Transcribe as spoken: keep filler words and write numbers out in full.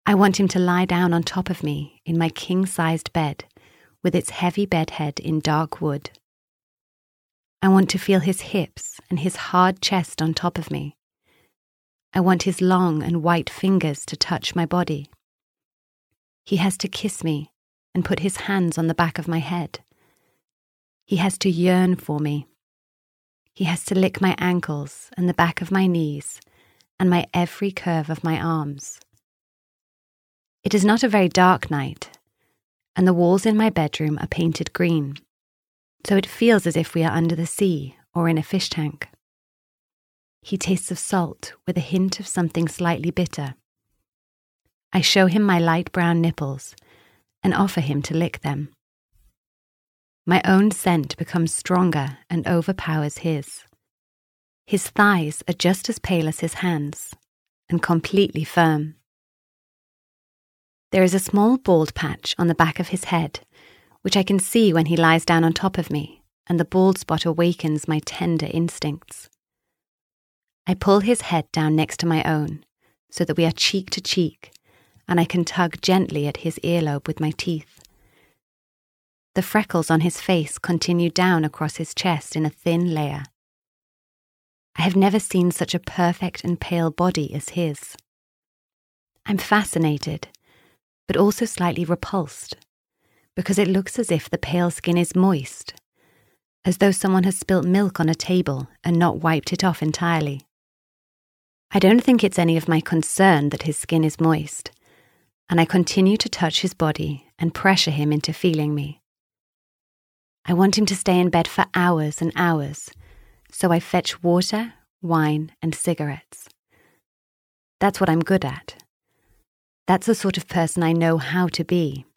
I want him to lie down on top of me in my king-sized bed with its heavy bedhead in dark wood. I want to feel his hips and his hard chest on top of me. I want his long and white fingers to touch my body. He has to kiss me and put his hands on the back of my head. He has to yearn for me. He has to lick my ankles and the back of my knees and my every curve of my arms. It is not a very dark night, and the walls in my bedroom are painted green, so it feels as if we are under the sea or in a fish tank. He tastes of salt with a hint of something slightly bitter. I show him my light brown nipples and offer him to lick them. My own scent becomes stronger and overpowers his. His thighs are just as pale as his hands and completely firm. There is a small bald patch on the back of his head, which I can see when he lies down on top of me, and the bald spot awakens my tender instincts. I pull his head down next to my own, so that we are cheek to cheek, and I can tug gently at his earlobe with my teeth. The freckles on his face continue down across his chest in a thin layer. I have never seen such a perfect and pale body as his. I'm fascinated, but also slightly repulsed, because it looks as if the pale skin is moist, as though someone has spilt milk on a table and not wiped it off entirely. I don't think it's any of my concern that his skin is moist, and I continue to touch his body and pressure him into feeling me. I want him to stay in bed for hours and hours, so I fetch water, wine, and cigarettes. That's what I'm good at. That's the sort of person I know how to be.